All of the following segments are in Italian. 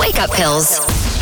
Wake up pills.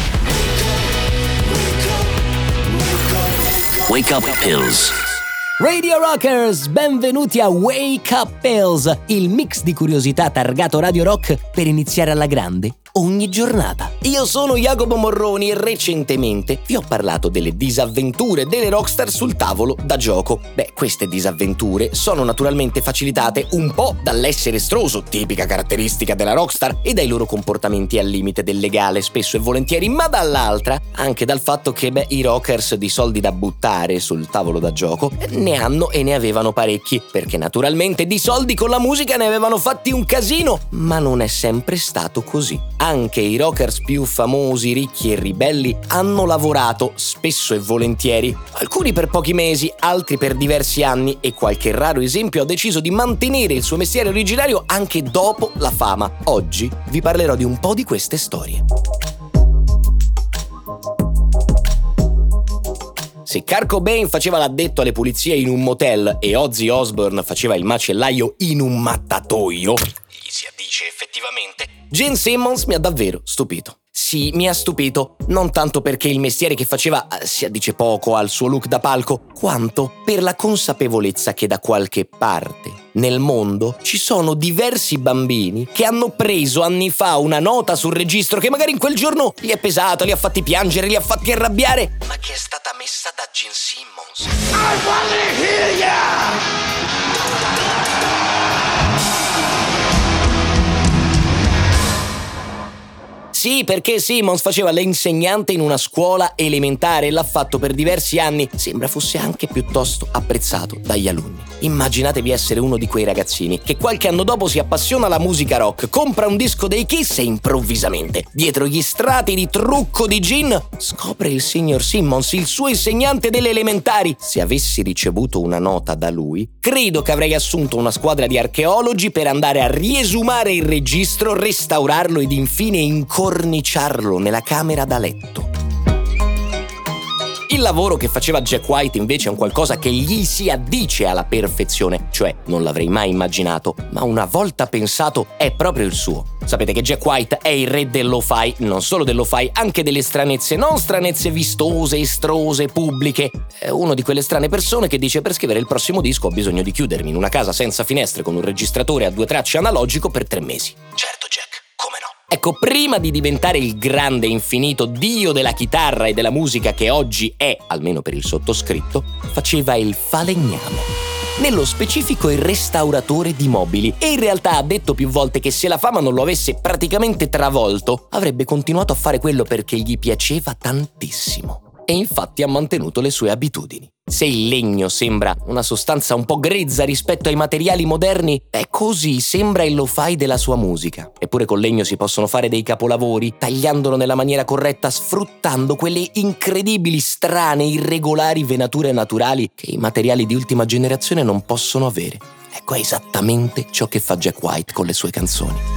Wake up pills. Radio Rockers, benvenuti a Wake Up Pills, il mix di curiosità targato Radio Rock per iniziare alla grande ogni giornata. Io sono Jacopo Morroni e recentemente vi ho parlato delle disavventure delle rockstar sul tavolo da gioco. Queste disavventure sono naturalmente facilitate un po' dall'essere estroso, tipica caratteristica della rockstar, e dai loro comportamenti al limite del legale spesso e volentieri, ma dall'altra anche dal fatto che i rockers di soldi da buttare sul tavolo da gioco ne hanno e ne avevano parecchi, perché naturalmente di soldi con la musica ne avevano fatti un casino, ma non è sempre stato così. Anche i rockers più famosi, ricchi e ribelli hanno lavorato, spesso e volentieri, alcuni per pochi mesi, altri per diversi anni, e qualche raro esempio ha deciso di mantenere il suo mestiere originario anche dopo la fama. Oggi vi parlerò di un po' di queste storie. Se Kurt Cobain faceva l'addetto alle pulizie in un motel e Ozzy Osbourne faceva il macellaio in un mattatoio, gli si addice effettivamente, Gene Simmons mi ha davvero stupito. Sì, mi ha stupito, non tanto perché il mestiere che faceva si addice poco al suo look da palco, quanto per la consapevolezza che da qualche parte nel mondo ci sono diversi bambini che hanno preso anni fa una nota sul registro che magari in quel giorno li è pesato, li ha fatti piangere, li ha fatti arrabbiare, ma che è stata messa da Gene Simmons. I wanna hear ya! Sì, perché Simmons faceva l'insegnante in una scuola elementare e l'ha fatto per diversi anni. Sembra fosse anche piuttosto apprezzato dagli alunni. Immaginatevi essere uno di quei ragazzini che qualche anno dopo si appassiona alla musica rock, compra un disco dei Kiss e improvvisamente, dietro gli strati di trucco di Gene, scopre il signor Simmons, il suo insegnante delle elementari. Se avessi ricevuto una nota da lui, credo che avrei assunto una squadra di archeologi per andare a riesumare il registro, restaurarlo ed infine incorniciarlo nella camera da letto. Il lavoro che faceva Jack White invece è un qualcosa che gli si addice alla perfezione, cioè non l'avrei mai immaginato, ma una volta pensato è proprio il suo. Sapete che Jack White è il re del lo-fi, non solo del lo-fi, anche delle stranezze, non stranezze vistose, estrose, pubbliche. È uno di quelle strane persone che dice: per scrivere il prossimo disco ho bisogno di chiudermi in una casa senza finestre con un registratore a 2 tracce analogico per 3 mesi. Certo Jack, come no? Ecco, prima di diventare il grande infinito dio della chitarra e della musica che oggi è, almeno per il sottoscritto, faceva il falegname. Nello specifico il restauratore di mobili, e in realtà ha detto più volte che se la fama non lo avesse praticamente travolto, avrebbe continuato a fare quello perché gli piaceva tantissimo. E infatti ha mantenuto le sue abitudini. Se il legno sembra una sostanza un po' grezza rispetto ai materiali moderni, così sembra il lo-fi della sua musica. Eppure col legno si possono fare dei capolavori, tagliandolo nella maniera corretta, sfruttando quelle incredibili, strane, irregolari venature naturali che i materiali di ultima generazione non possono avere. Ecco, è esattamente ciò che fa Jack White con le sue canzoni.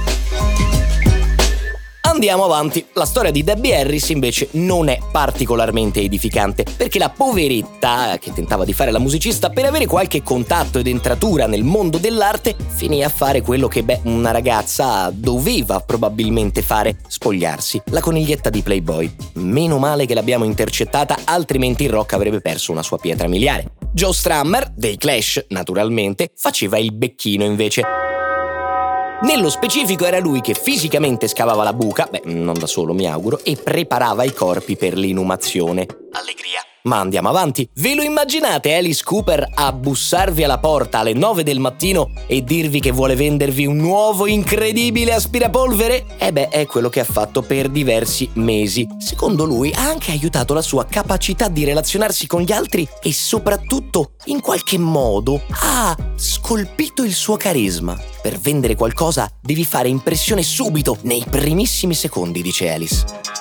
Andiamo avanti. La storia di Debbie Harris invece non è particolarmente edificante, perché la poveretta che tentava di fare la musicista, per avere qualche contatto ed entratura nel mondo dell'arte, finì a fare quello che una ragazza doveva probabilmente fare: spogliarsi. La coniglietta di Playboy. Meno male che l'abbiamo intercettata, altrimenti il rock avrebbe perso una sua pietra miliare. Joe Strummer, dei Clash naturalmente, faceva il becchino invece. Nello specifico era lui che fisicamente scavava la buca, non da solo mi auguro, e preparava i corpi per l'inumazione. Allegria. Ma andiamo avanti. Ve lo immaginate Alice Cooper a bussarvi alla porta alle 9 del mattino e dirvi che vuole vendervi un nuovo incredibile aspirapolvere? È quello che ha fatto per diversi mesi. Secondo lui ha anche aiutato la sua capacità di relazionarsi con gli altri e soprattutto, in qualche modo, ha scolpito il suo carisma. Per vendere qualcosa devi fare impressione subito, nei primissimi secondi, dice Alice.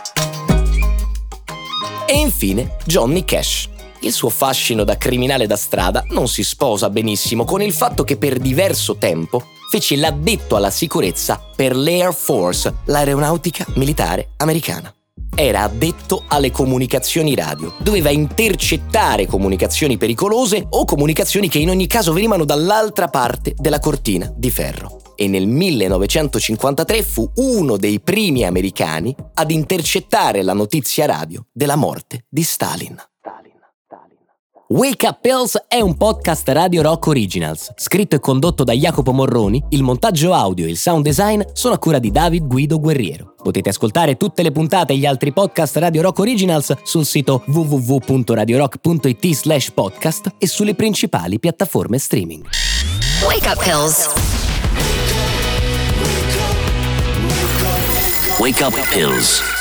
E infine Johnny Cash. Il suo fascino da criminale da strada non si sposa benissimo con il fatto che per diverso tempo fece l'addetto alla sicurezza per l'Air Force, l'aeronautica militare americana. Era addetto alle comunicazioni radio. Doveva intercettare comunicazioni pericolose o comunicazioni che in ogni caso venivano dall'altra parte della cortina di ferro. e nel 1953 fu uno dei primi americani ad intercettare la notizia radio della morte di Stalin. Wake Up Pills è un podcast Radio Rock Originals, scritto e condotto da Jacopo Morroni. Il montaggio audio e il sound design sono a cura di David Guido Guerriero. Potete ascoltare tutte le puntate e gli altri podcast Radio Rock Originals sul sito www.radiorock.it/podcast e sulle principali piattaforme streaming. Wake Up Pills. Wake Up Pills.